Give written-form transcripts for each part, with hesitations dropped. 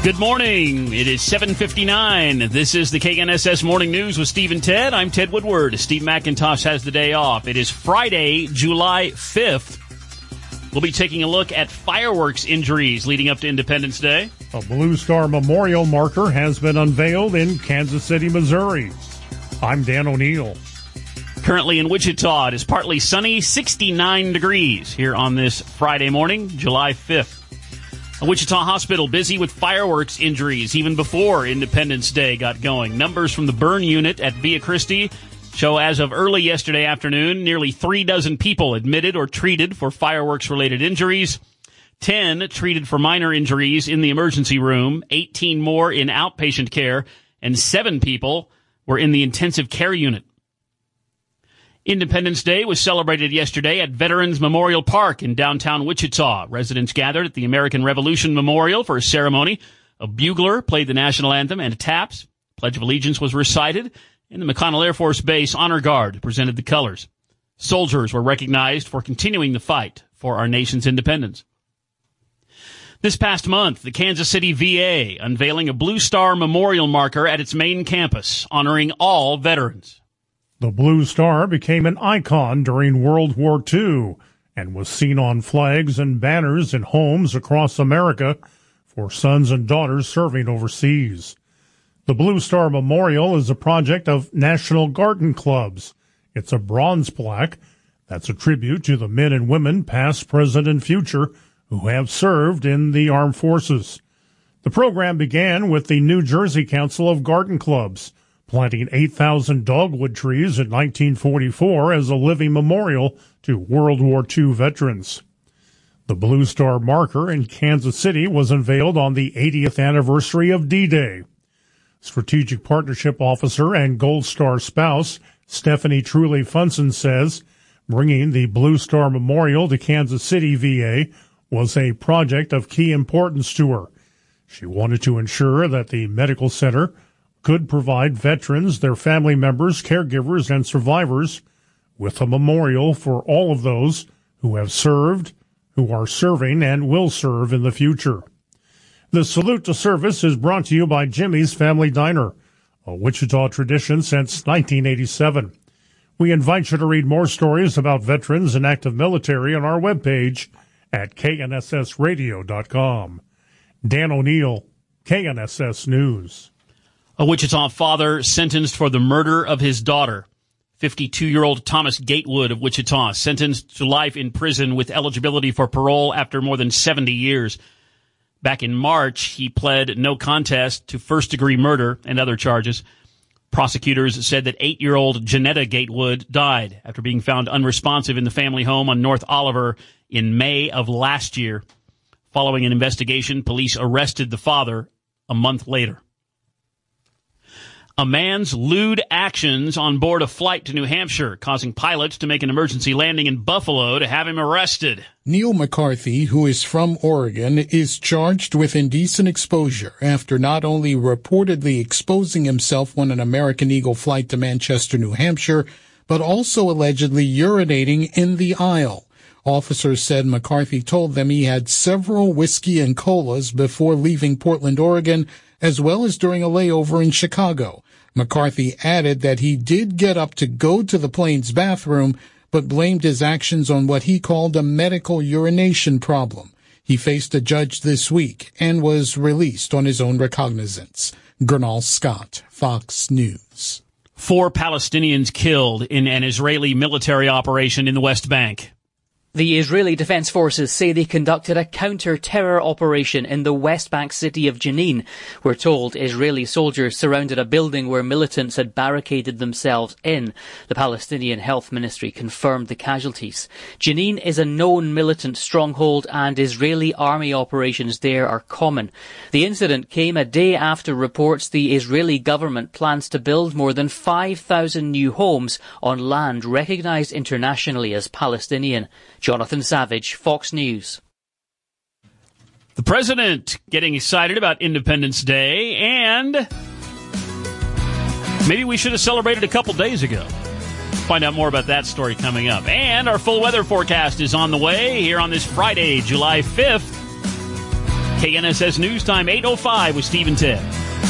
Good morning. It is 7:59. This is the KNSS Morning News with Steve and Ted. I'm Ted Woodward. Steve McIntosh has the day off. It is Friday, July 5th. We'll be taking a look at fireworks injuries leading up to Independence Day. A Blue Star Memorial marker has been unveiled in Kansas City, Missouri. I'm Dan O'Neill. Currently in Wichita, it is partly sunny, 69 degrees here on this Friday morning, July 5th. A Wichita hospital busy with fireworks injuries even before Independence Day got going. Numbers from the burn unit at Via Christi show as of early yesterday afternoon, nearly 36 people admitted or treated for fireworks-related injuries, 10 treated for minor injuries in the emergency room, 18 more in outpatient care, and 7 people were in the intensive care unit. Independence Day was celebrated yesterday at Veterans Memorial Park in downtown Wichita. Residents gathered at the American Revolution Memorial for a ceremony. A bugler played the national anthem and taps. Pledge of Allegiance was recited, and the McConnell Air Force Base Honor Guard presented the colors. Soldiers were recognized for continuing the fight for our nation's independence. This past month, the Kansas City VA unveiling a Blue Star Memorial marker at its main campus, honoring all veterans. The Blue Star became an icon during World War II and was seen on flags and banners in homes across America for sons and daughters serving overseas. The Blue Star Memorial is a project of National Garden Clubs. It's a bronze plaque that's a tribute to the men and women, past, present, and future, who have served in the armed forces. The program began with the New Jersey Council of Garden Clubs, planting 8,000 dogwood trees in 1944 as a living memorial to World War II veterans. The Blue Star marker in Kansas City was unveiled on the 80th anniversary of D-Day. Strategic Partnership Officer and Gold Star spouse Stephanie Truly Funson says bringing the Blue Star Memorial to Kansas City VA was a project of key importance to her. She wanted to ensure that the medical center could provide veterans, their family members, caregivers, and survivors with a memorial for all of those who have served, who are serving, and will serve in the future. The Salute to Service is brought to you by Jimmy's Family Diner, a Wichita tradition since 1987. We invite you to read more stories about veterans and active military on our webpage at knssradio.com. Dan O'Neill, KNSS News. A Wichita father sentenced for the murder of his daughter. 52-year-old Thomas Gatewood of Wichita sentenced to life in prison with eligibility for parole after more than 70 years. Back in March, he pled no contest to first-degree murder and other charges. Prosecutors said that 8-year-old Janetta Gatewood died after being found unresponsive in the family home on North Oliver in May of last year. Following an investigation, police arrested the father a month later. A man's lewd actions on board a flight to New Hampshire, causing pilots to make an emergency landing in Buffalo to have him arrested. Neil McCarthy, who is from Oregon, is charged with indecent exposure after not only reportedly exposing himself on an American Eagle flight to Manchester, New Hampshire, but also allegedly urinating in the aisle. Officers said McCarthy told them he had several whiskey and colas before leaving Portland, Oregon, as well as during a layover in Chicago. McCarthy added that he did get up to go to the plane's bathroom, but blamed his actions on what he called a medical urination problem. He faced a judge this week and was released on his own recognizance. Gernal Scott, Fox News. 4 Palestinians killed in an Israeli military operation in the West Bank. The Israeli Defense Forces say they conducted a counter-terror operation in the West Bank city of Jenin. We're told Israeli soldiers surrounded a building where militants had barricaded themselves in. The Palestinian Health Ministry confirmed the casualties. Jenin is a known militant stronghold and Israeli army operations there are common. The incident came a day after reports the Israeli government plans to build more than 5,000 new homes on land recognised internationally as Palestinian. Jonathan Savage, Fox News. The president getting excited about Independence Day, and maybe we should have celebrated a couple days ago. Find out more about that story coming up. And our full weather forecast is on the way here on this Friday, July 5th. KNSS News Time, 8:05 with Steve and Ted.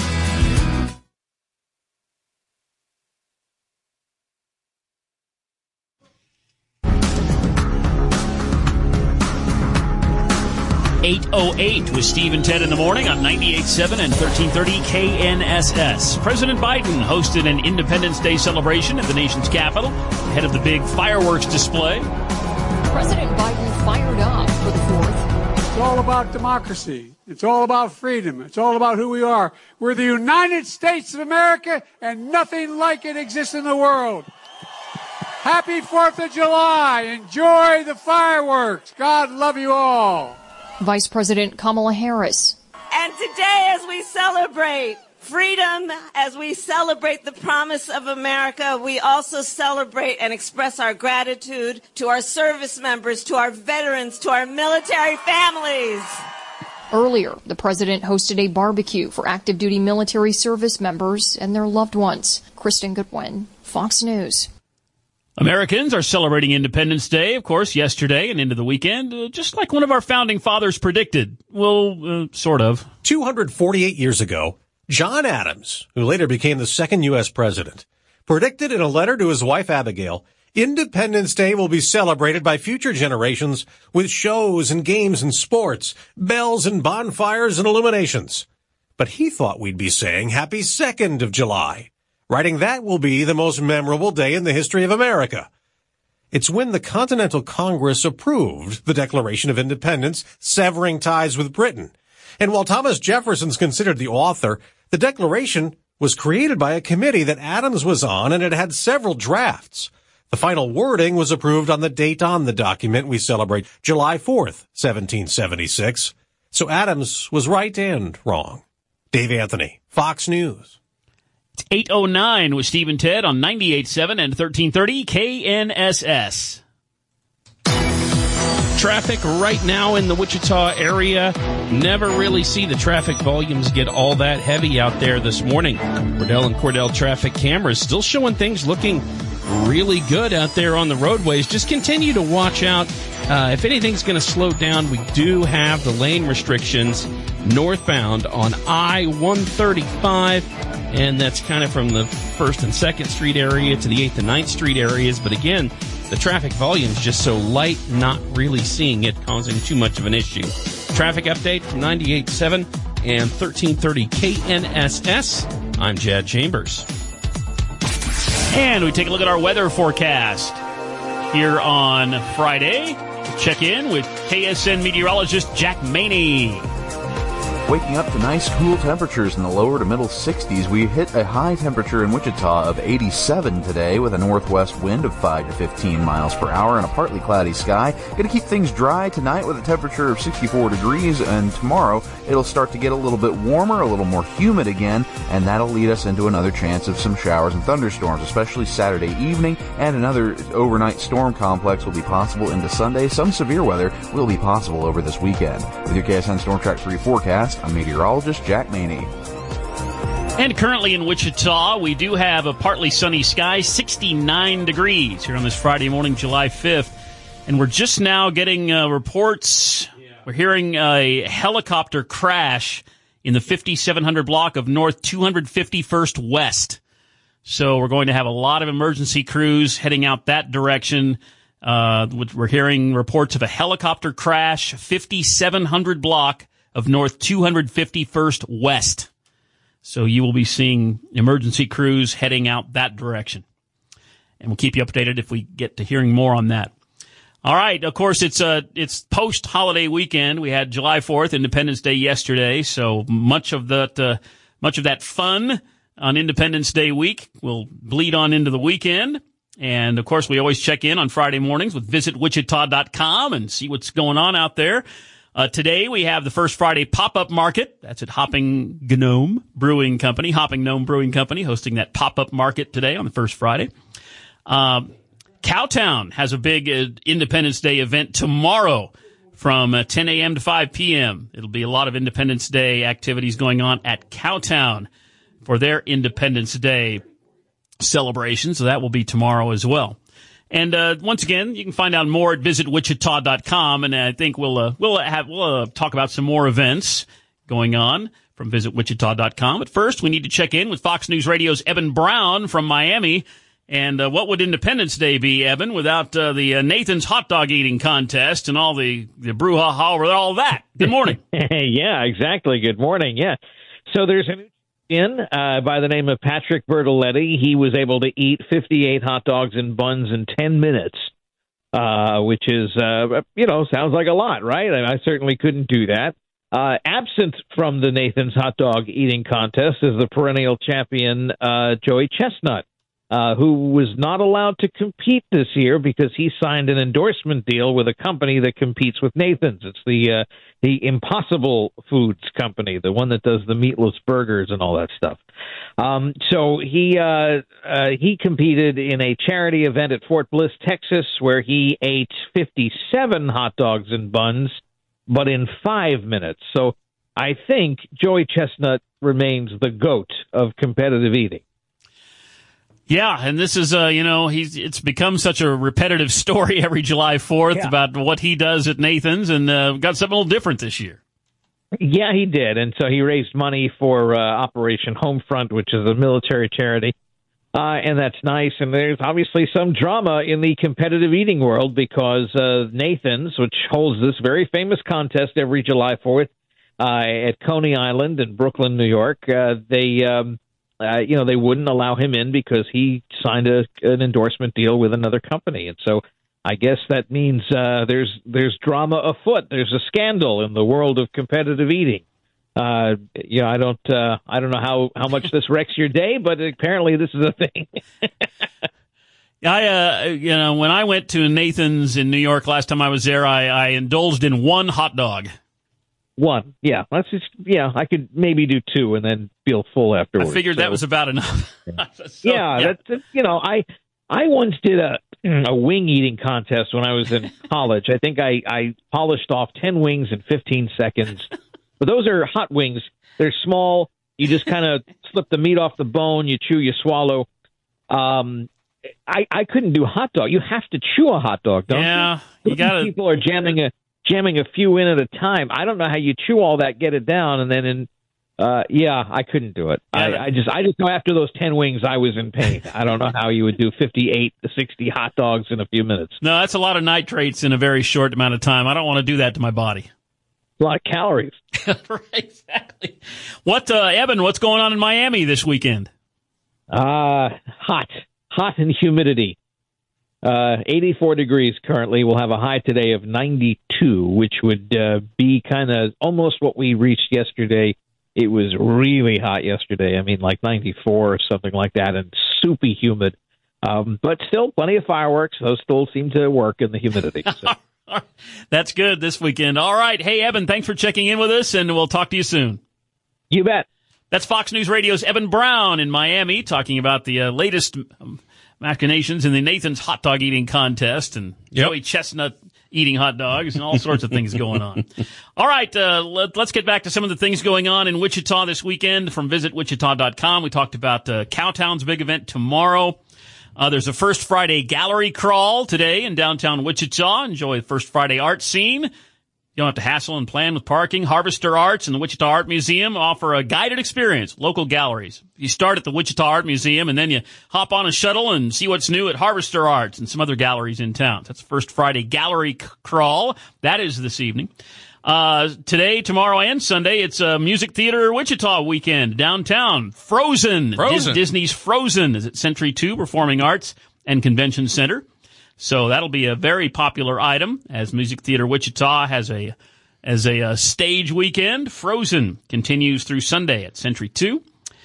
(8:08) with Steve and Ted in the morning on 98.7 and 1330 KNSS. President Biden hosted an Independence Day celebration at the nation's capital ahead of the big fireworks display. President Biden fired up for the 4th. It's all about democracy. It's all about freedom. It's all about who we are. We're the United States of America, and nothing like it exists in the world. Happy 4th of July. Enjoy the fireworks. God love you all. Vice President Kamala Harris. And today, as we celebrate freedom, as we celebrate the promise of America, we also celebrate and express our gratitude to our service members, to our veterans, to our military families. Earlier, the president hosted a barbecue for active duty military service members and their loved ones. Kristen Goodwin, Fox News. Americans are celebrating Independence Day, of course, yesterday and into the weekend, just like one of our founding fathers predicted. Well, sort of. 248 years ago, John Adams, who later became the second U.S. president, predicted in a letter to his wife Abigail, Independence Day will be celebrated by future generations with shows and games and sports, bells and bonfires and illuminations. But he thought we'd be saying Happy 2nd of July. Writing that will be the most memorable day in the history of America. It's when the Continental Congress approved the Declaration of Independence, severing ties with Britain. And while Thomas Jefferson's considered the author, the Declaration was created by a committee that Adams was on, and it had several drafts. The final wording was approved on the date on the document we celebrate, July 4th, 1776. So Adams was right and wrong. Dave Anthony, Fox News. 8:09 with Steve and Ted on 98.7 and 1330 KNSS. Traffic right now in the Wichita area. Never really see the traffic volumes get all that heavy out there this morning. Cordell and Cordell traffic cameras still showing things looking really good out there on the roadways. Just continue to watch out. If anything's going to slow down, we do have the lane restrictions northbound on I-135. And that's kind of from the 1st and 2nd Street area to the 8th and 9th Street areas. But again, the traffic volume's just so light, not really seeing it causing too much of an issue. Traffic update from 98.7 and 1330 KNSS. I'm Chad Chambers. And we take a look at our weather forecast here on Friday. Check in with KSN meteorologist Jack Maney. Waking up to nice cool temperatures in the lower to middle 60s. We hit a high temperature in Wichita of 87 today with a northwest wind of 5 to 15 miles per hour and a partly cloudy sky. Going to keep things dry tonight with a temperature of 64 degrees, and tomorrow it'll start to get a little bit warmer, a little more humid again, and that'll lead us into another chance of some showers and thunderstorms, especially Saturday evening, and another overnight storm complex will be possible into Sunday. Some severe weather will be possible over this weekend. With your KSN Storm Track 3 forecast, I'm meteorologist Jack Maney. And currently in Wichita, we do have a partly sunny sky, 69 degrees here on this Friday morning, July 5th. And we're just now getting reports. We're hearing a helicopter crash in the 5700 block of North 251st West. So we're going to have a lot of emergency crews heading out that direction. We're hearing reports of a helicopter crash, 5700 block of North 251st West. So you will be seeing emergency crews heading out that direction. And we'll keep you updated if we get to hearing more on that. All right. Of course, it's post-holiday weekend. We had July 4th, Independence Day yesterday. So much of that fun on Independence Day week will bleed on into the weekend. And of course, we always check in on Friday mornings with visitwichita.com and see what's going on out there. Today we have the First Friday pop-up market. That's at Hopping Gnome Brewing Company, hosting that pop-up market today on the First Friday. Cowtown has a big Independence Day event tomorrow from 10 a.m. to 5 p.m. It'll be a lot of Independence Day activities going on at Cowtown for their Independence Day celebration, so that will be tomorrow as well. And once again, you can find out more at visitwichita.com, and I think we'll talk about some more events going on from visitwichita.com. But first, we need to check in with Fox News Radio's Evan Brown from Miami. And what would Independence Day be, Evan, without the Nathan's hot dog eating contest and all the brouhaha over all that? Good morning. Yeah, exactly. Good morning. Yeah. So there's a new by the name of Patrick Bertoletti. He was able to eat 58 hot dogs and buns in 10 minutes, which is, sounds like a lot, right? I certainly couldn't do that. Absent from the Nathan's hot dog eating contest is the perennial champion, Joey Chestnut, who was not allowed to compete this year because he signed an endorsement deal with a company that competes with Nathan's. It's the Impossible Foods company, the one that does the meatless burgers and all that stuff. So he competed in a charity event at Fort Bliss, Texas, where he ate 57 hot dogs and buns, but in 5 minutes. So I think Joey Chestnut remains the GOAT of competitive eating. Yeah, and this is, it's become such a repetitive story every July 4th about what he does at Nathan's, and got something a little different this year. Yeah, he did, and so he raised money for Operation Homefront, which is a military charity, and that's nice. And there's obviously some drama in the competitive eating world because Nathan's, which holds this very famous contest every July 4th at Coney Island in Brooklyn, New York, they wouldn't allow him in because he signed an endorsement deal with another company. And so I guess that means there's drama afoot. There's a scandal in the world of competitive eating. I don't know how much this wrecks your day, but apparently this is a thing. When I went to Nathan's in New York last time I was there, I indulged in one hot dog. One, yeah. I could maybe do two and then feel full afterwards. I figured that was about enough. I once did a wing eating contest when I was in college. I think I polished off 10 wings in 15 seconds. But those are hot wings. They're small. You just kind of slip the meat off the bone. You chew, you swallow. I couldn't do hot dog. You have to chew a hot dog, don't you? Yeah, you got to. People are jamming a few in at a time. I don't know how you chew all that, get it down, and then I couldn't do it. I just know after those 10 wings, I was in pain. I don't know how you would do 58 to 60 hot dogs in a few minutes. No, that's a lot of nitrates in a very short amount of time. I don't want to do that to my body. A lot of calories. Right, exactly. Evan, what's going on in Miami this weekend? Hot and humidity. 84 degrees currently. We'll have a high today of 92, which would be kind of almost what we reached yesterday. It was really hot yesterday. I mean, like 94 or something like that, and super humid. But still, plenty of fireworks. Those still seem to work in the humidity. So. That's good this weekend. All right. Hey, Evan, thanks for checking in with us, and we'll talk to you soon. You bet. That's Fox News Radio's Evan Brown in Miami talking about the latest machinations in the Nathan's hot dog eating contest and Joey Chestnut eating hot dogs and all sorts of things going on. All right, let's get back to some of the things going on in Wichita this weekend from visitwichita.com. We talked about Cowtown's big event tomorrow. There's a First Friday gallery crawl today in downtown Wichita. Enjoy the First Friday art scene. You don't have to hassle and plan with parking. Harvester Arts and the Wichita Art Museum offer a guided experience, local galleries. You start at the Wichita Art Museum, and then you hop on a shuttle and see what's new at Harvester Arts and some other galleries in town. That's First Friday Gallery Crawl. That is this evening. Today, tomorrow, and Sunday, it's a Music Theater Wichita weekend downtown. Frozen. Disney's Frozen is at Century 2 Performing Arts and Convention Center. So that'll be a very popular item as Music Theater Wichita has a stage weekend. Frozen continues through Sunday at Century 2.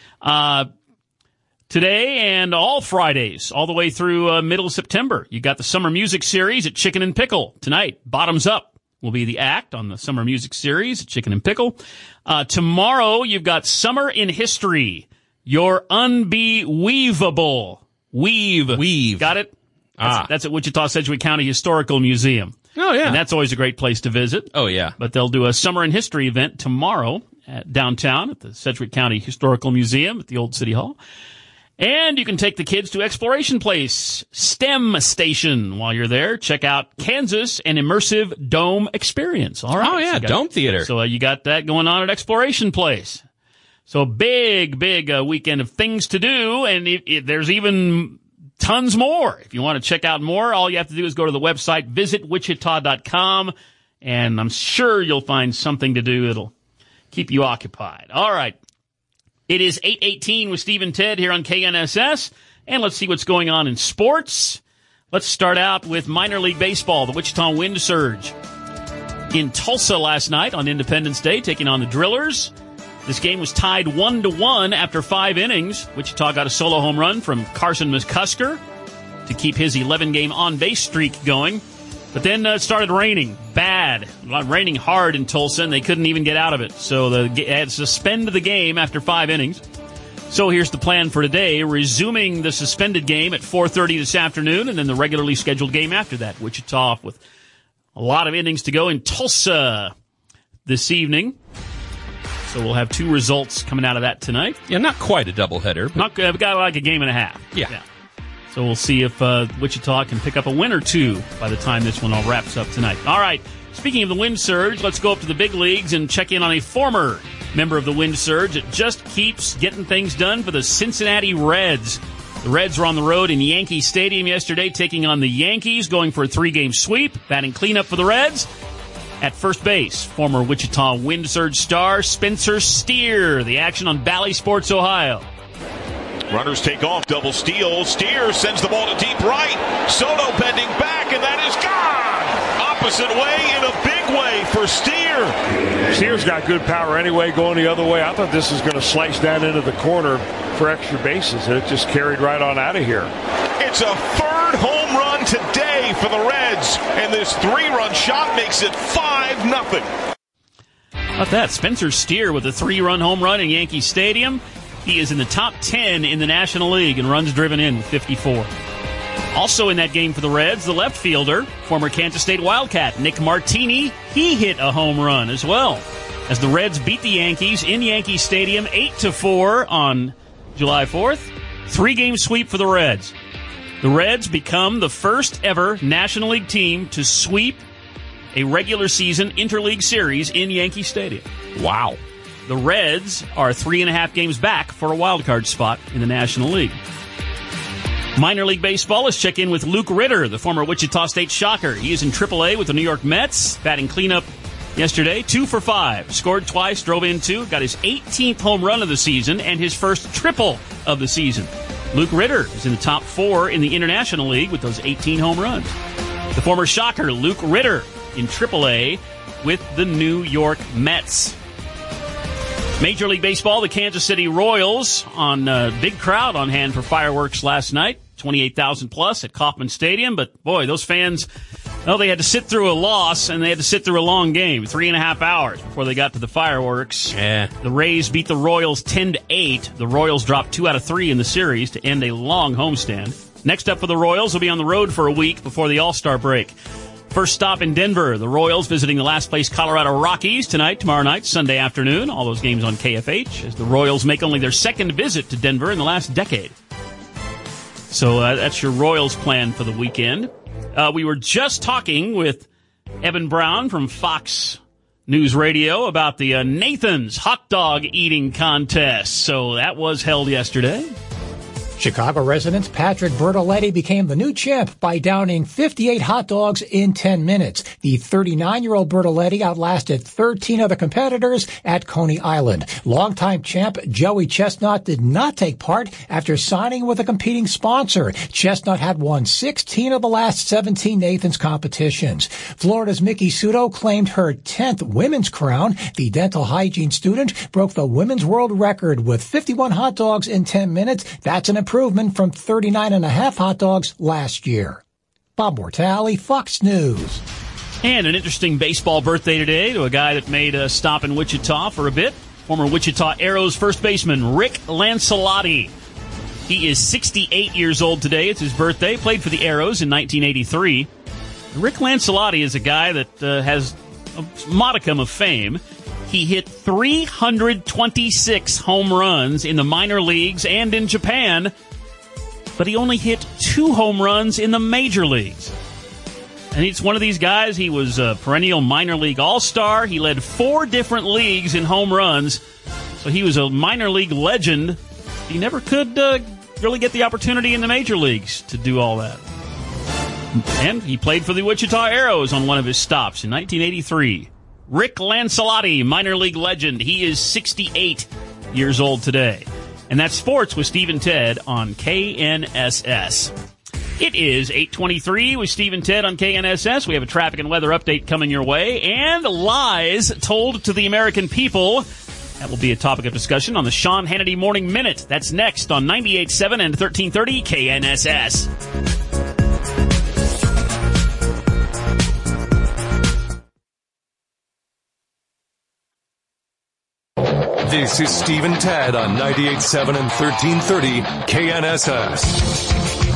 Today and all Fridays, all the way through middle of September, you got the Summer Music Series at Chicken and Pickle. Tonight, Bottoms Up will be the act on the Summer Music Series at Chicken and Pickle. Tomorrow, you've got Summer in History. Your Unbeweavable. Weave. Got it? That's at Wichita Sedgwick County Historical Museum. Oh, yeah. And that's always a great place to visit. Oh, yeah. But they'll do a Summer in History event tomorrow at downtown at the Sedgwick County Historical Museum at the Old City Hall. And you can take the kids to Exploration Place, STEM Station. While you're there, check out Kansas, an immersive dome experience. All right. Oh, yeah, Dome Theater. So you got that going on at Exploration Place. So big weekend of things to do, and there's even tons more. If you want to check out more, all you have to do is go to the website, visitwichita.com, and I'm sure you'll find something to do that'll keep you occupied. All right. It is 8:18 with Steve and Ted here on KNSS, and let's see what's going on in sports. Let's start out with minor league baseball, the Wichita Wind Surge in Tulsa last night on Independence Day, taking on the Drillers. This game was tied 1-1 after 5 innings. Wichita got a solo home run from Carson McCusker to keep his 11-game on-base streak going. But then it started raining bad, raining hard in Tulsa, and they couldn't even get out of it. So they had to suspend the game after 5 innings. So here's the plan for today, resuming the suspended game at 4:30 this afternoon, and then the regularly scheduled game after that. Wichita with a lot of innings to go in Tulsa this evening. So we'll have 2 results coming out of that tonight. Yeah, not quite a doubleheader. Got like a game and a half. Yeah. So we'll see if Wichita can pick up a win or 2 by the time this one all wraps up tonight. All right, speaking of the Wind Surge, let's go up to the big leagues and check in on a former member of the Wind Surge that just keeps getting things done for the Cincinnati Reds. The Reds were on the road in Yankee Stadium yesterday, taking on the Yankees, going for a 3-game sweep, batting cleanup for the Reds. At first base, former Wichita Wind Surge star Spencer Steer. The action on Bally Sports Ohio. Runners take off, double steal. Steer sends the ball to deep right. Soto bending back, and that is gone. Opposite way in a big way for Steer. Steer's got good power anyway, going the other way. I thought this was going to slice down into the corner for extra bases, and it just carried right on out of here. It's a 3rd home run today for the Reds, and this 3-run shot makes it 5-0. How about that? Spencer Steer with a 3-run home run in Yankee Stadium. He is in the top 10 in the National League in runs driven in with 54. Also in that game for the Reds, the left fielder, former Kansas State Wildcat Nick Martini, he hit a home run as well, as the Reds beat the Yankees in Yankee Stadium 8-4 on July 4th. 3-game sweep for the Reds. The Reds become the first ever National League team to sweep a regular season interleague series in Yankee Stadium. Wow. The Reds are 3.5 games back for a wild card spot in the National League. Minor League Baseball, let's check in with Luke Ritter, the former Wichita State Shocker. He is in AAA with the New York Mets, batting cleanup yesterday, 2 for 5. Scored twice, drove in 2, got his 18th home run of the season and his first triple of the season. Luke Ritter is in the top 4 in the International League with those 18 home runs. The former Shocker, Luke Ritter, in AAA with the New York Mets. Major League Baseball, the Kansas City Royals on big crowd on hand for fireworks last night, 28,000 plus at Kauffman Stadium. But boy, those fans, well, they had to sit through a loss and they had to sit through a long game, 3.5 hours before they got to the fireworks. Yeah. The Rays beat the Royals 10-8. The Royals dropped 2 out of 3 in the series to end a long homestand. Next up for the Royals, will be on the road for a week before the All-Star break. First stop in Denver, the Royals visiting the last-place Colorado Rockies tonight, tomorrow night, Sunday afternoon. All those games on KFH as the Royals make only their second visit to Denver in the last decade. So that's your Royals plan for the weekend. We were just talking with Evan Brown from Fox News Radio about the Nathan's hot dog eating contest. So that was held yesterday. Chicago resident Patrick Bertoletti became the new champ by downing 58 hot dogs in 10 minutes. The 39-year-old Bertoletti outlasted 13 other competitors at Coney Island. Longtime champ Joey Chestnut did not take part after signing with a competing sponsor. Chestnut had won 16 of the last 17 Nathan's competitions. Florida's Mickey Sudo claimed her 10th women's crown. The dental hygiene student broke the women's world record with 51 hot dogs in 10 minutes. That's an improvement from 39.5 hot dogs last year. Bob Mortale, Fox News. And an interesting baseball birthday today to a guy that made a stop in Wichita for a bit. Former Wichita Arrows first baseman Rick Lancelotti. He is 68 years old today. It's his birthday. Played for the Arrows in 1983. Rick Lancelotti is a guy that has a modicum of fame. He hit 326 home runs in the minor leagues and in Japan but he only hit 2 home runs in the major leagues. And he's one of these guys. He was a perennial minor league all-star. He led 4 different leagues in home runs. So he was a minor league legend. He never could really get the opportunity in the major leagues to do all that. And he played for the Wichita Arrows on one of his stops in 1983. Rick Lancelotti, minor league legend. He is 68 years old today. And that's Sports with Steve and Ted on KNSS. It is 8:23 with Steve and Ted on KNSS. We have a traffic and weather update coming your way. And lies told to the American people. That will be a topic of discussion on the Sean Hannity Morning Minute. That's next on 98.7 and 1330 KNSS. This is Steve and Ted on 98.7 and 1330 KNSS.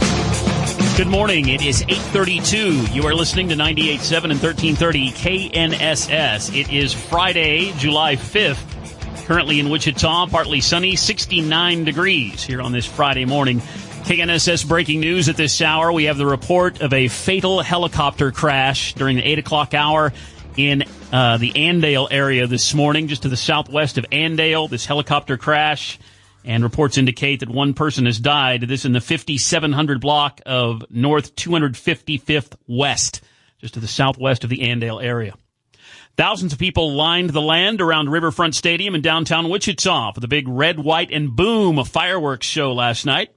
Good morning. It is 8:32. You are listening to 98.7 and 1330 KNSS. It is Friday, July 5th. Currently in Wichita, partly sunny, 69 degrees here on this Friday morning. KNSS breaking news at this hour. We have the report of a fatal helicopter crash during the 8 o'clock hour in the Andale area this morning, just to the southwest of Andale. This helicopter crash. And reports indicate that one person has died. This in the 5700 block of North 255th West, just to the southwest of the Andale area. Thousands of people lined the land around Riverfront Stadium in downtown Wichita for the big Red, White, and Boom fireworks show last night.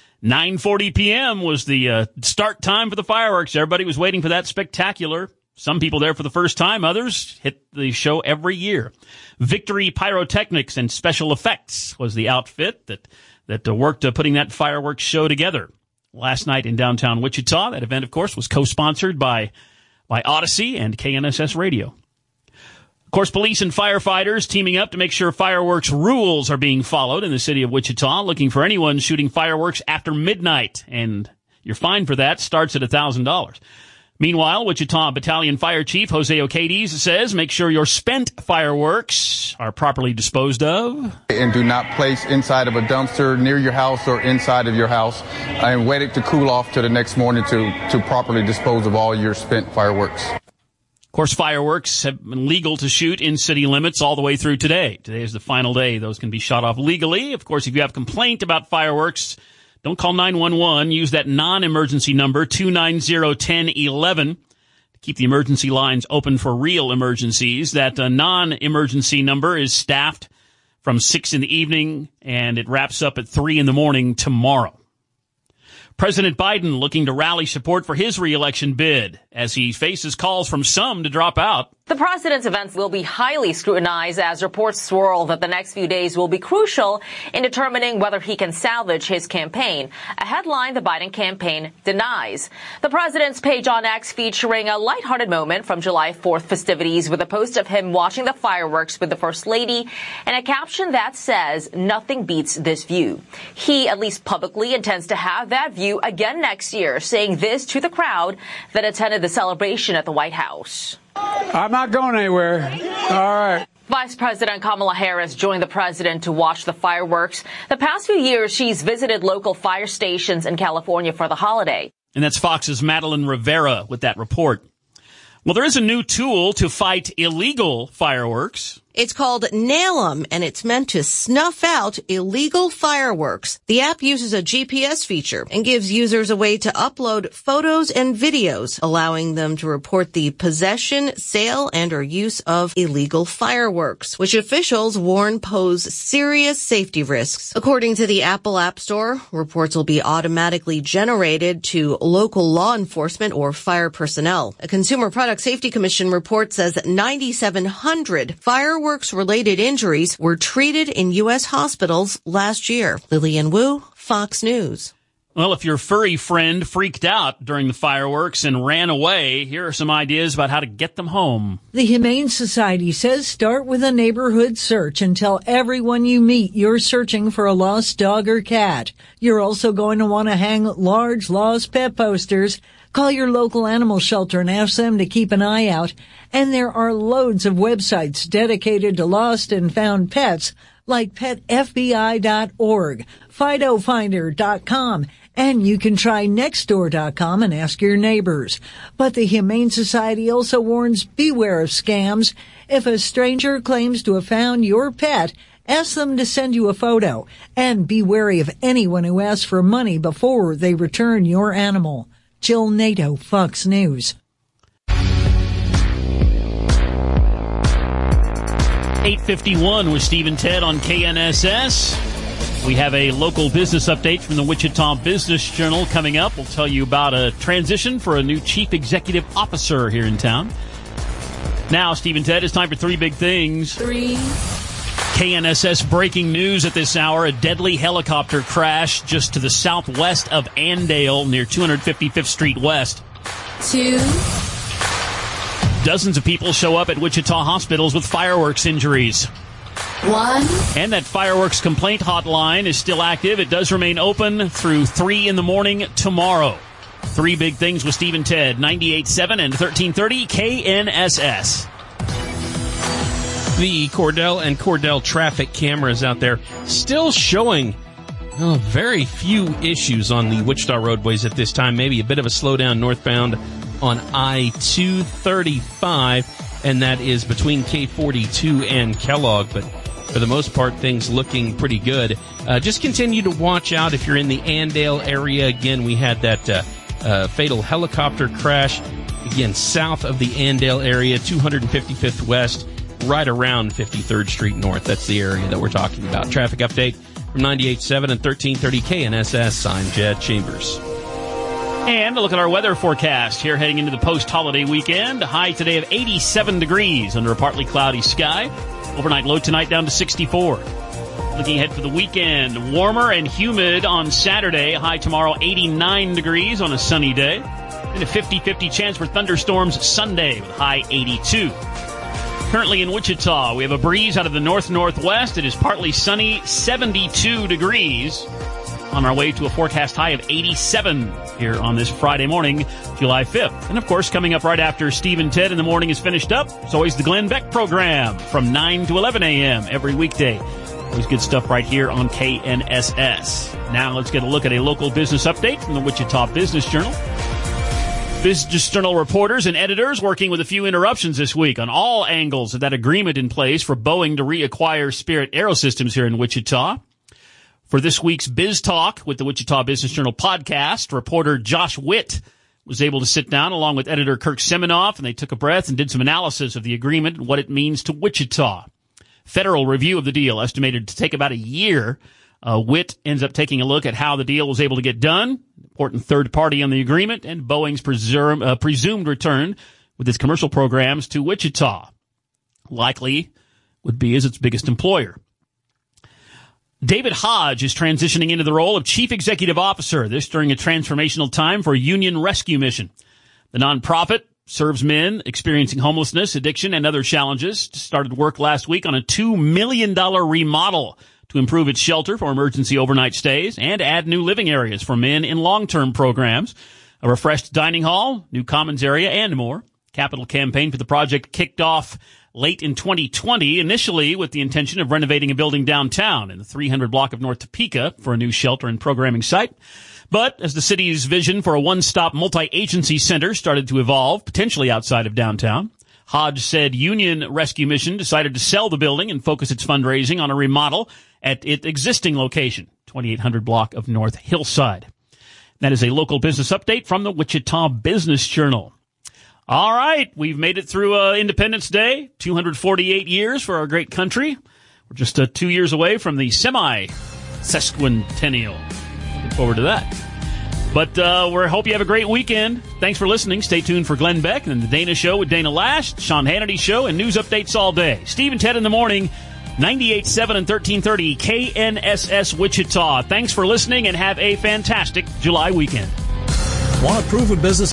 9:40 p.m. was the start time for the fireworks. Everybody was waiting for that spectacular. Some people there for the first time. Others hit the show every year. Victory Pyrotechnics and Special Effects was the outfit that worked putting that fireworks show together last night in downtown Wichita. That event, of course, was co-sponsored by Odyssey and KNSS Radio. Of course, police and firefighters teaming up to make sure fireworks rules are being followed in the city of Wichita, looking for anyone shooting fireworks after midnight. And your fine for that starts at $1,000. Meanwhile, Wichita Battalion Fire Chief Jose Ocades says make sure your spent fireworks are properly disposed of. And do not place inside of a dumpster near your house or inside of your house. And wait it to cool off to the next morning to properly dispose of all your spent fireworks. Of course, fireworks have been legal to shoot in city limits all the way through today. Today is the final day. Those can be shot off legally. Of course, if you have complaint about fireworks, don't call 911. Use that non-emergency number, 290-1011, to keep the emergency lines open for real emergencies. That non-emergency number is staffed from 6 in the evening, and it wraps up at 3 in the morning tomorrow. President Biden looking to rally support for his re-election bid as he faces calls from some to drop out. The president's events will be highly scrutinized as reports swirl that the next few days will be crucial in determining whether he can salvage his campaign, a headline the Biden campaign denies. The president's page on X featuring a lighthearted moment from July 4th festivities with a post of him watching the fireworks with the First Lady and a caption that says, "Nothing beats this view." He, at least publicly, intends to have that view again next year, saying this to the crowd that attended the celebration at the White House. I'm not going anywhere. All right. Vice President Kamala Harris joined the president to watch the fireworks. The past few years, she's visited local fire stations in California for the holiday. And that's Fox's Madeline Rivera with that report. Well, there is a new tool to fight illegal fireworks. It's called Nail 'em, and it's meant to snuff out illegal fireworks. The app uses a GPS feature and gives users a way to upload photos and videos, allowing them to report the possession, sale, and or use of illegal fireworks, which officials warn pose serious safety risks. According to the Apple App Store, reports will be automatically generated to local law enforcement or fire personnel. A Consumer Product Safety Commission report says that 9,700 fireworks-related injuries were treated in U.S. hospitals last year. Lillian Wu, Fox News. Well, if your furry friend freaked out during the fireworks and ran away, here are some ideas about how to get them home. The Humane Society says start with a neighborhood search and tell everyone you meet you're searching for a lost dog or cat. You're also going to want to hang large lost pet posters. Call your local animal shelter and ask them to keep an eye out. And there are loads of websites dedicated to lost and found pets, like petfbi.org, fidofinder.com, And you can try Nextdoor.com and ask your neighbors. But the Humane Society also warns, beware of scams. If a stranger claims to have found your pet, ask them to send you a photo. And be wary of anyone who asks for money before they return your animal. Jill Nato, Fox News. 8:51 with Steve and Ted on KNSS. We have a local business update from the Wichita Business Journal coming up. We'll tell you about a transition for a new chief executive officer here in town. Now, Steve and Ted, it's time for three big things. KNSS breaking news at this hour. A deadly helicopter crash just to the southwest of Andale near 255th Street West. 2. Dozens of people show up at Wichita hospitals with fireworks injuries. 1. And that fireworks complaint hotline is still active. It does remain open through 3 in the morning tomorrow. Three big things with Steve and Ted, 98.7 and 1330 KNSS. The Cordell and Cordell traffic cameras out there still showing very few issues on the Wichita roadways at this time. Maybe a bit of a slowdown northbound on I-235, and that is between K42 and Kellogg. But for the most part, things looking pretty good. Just continue to watch out if you're in the Andale area. Again, we had that fatal helicopter crash, again, south of the Andale area, 255th West, right around 53rd Street North. That's the area that we're talking about. Traffic update from 98.7 and 1330 KNSS. I'm Jed Chambers. And a look at our weather forecast here heading into the post-holiday weekend. A high today of 87 degrees under a partly cloudy sky. Overnight low tonight down to 64. Looking ahead for the weekend, warmer and humid on Saturday. High tomorrow 89 degrees on a sunny day. And a 50-50 chance for thunderstorms Sunday with high 82. Currently in Wichita, we have a breeze out of the north-northwest. It is partly sunny, 72 degrees. On our way to a forecast high of 87 here on this Friday morning, July 5th. And, of course, coming up right after Steve and Ted in the morning is finished up, it's always the Glenn Beck program from 9 to 11 a.m. every weekday. Always good stuff right here on KNSS. Now let's get a look at a local business update from the Wichita Business Journal. Business Journal reporters and editors working with a few interruptions this week on all angles of that agreement in place for Boeing to reacquire Spirit Aerosystems here in Wichita. For this week's Biz Talk with the Wichita Business Journal podcast, reporter Josh Witt was able to sit down along with editor Kirk Seminoff, and they took a breath and did some analysis of the agreement and what it means to Wichita. Federal review of the deal estimated to take about a year. Witt ends up taking a look at how the deal was able to get done, important third party on the agreement, and Boeing's presumed return with its commercial programs to Wichita. Likely would be as its biggest employer. David Hodge is transitioning into the role of Chief Executive Officer, this during a transformational time for Union Rescue Mission. The nonprofit serves men experiencing homelessness, addiction, and other challenges. Started work last week on a $2 million remodel to improve its shelter for emergency overnight stays and add new living areas for men in long-term programs, a refreshed dining hall, new commons area, and more. Capital campaign for the project kicked off late in 2020, initially with the intention of renovating a building downtown in the 300 block of North Topeka for a new shelter and programming site. But as the city's vision for a one-stop multi-agency center started to evolve, potentially outside of downtown, Hodge said Union Rescue Mission decided to sell the building and focus its fundraising on a remodel at its existing location, 2800 block of North Hillside. That is a local business update from the Wichita Business Journal. All right, we've made it through Independence Day, 248 years for our great country. We're just 2 years away from the semi-sesquicentennial. Looking forward to that. But we hope you have a great weekend. Thanks for listening. Stay tuned for Glenn Beck and the Dana Show with Dana Lash, Sean Hannity Show, and news updates all day. Steve and Ted in the morning, 98.7 and 1330 KNSS Wichita. Thanks for listening and have a fantastic July weekend. Want to prove a business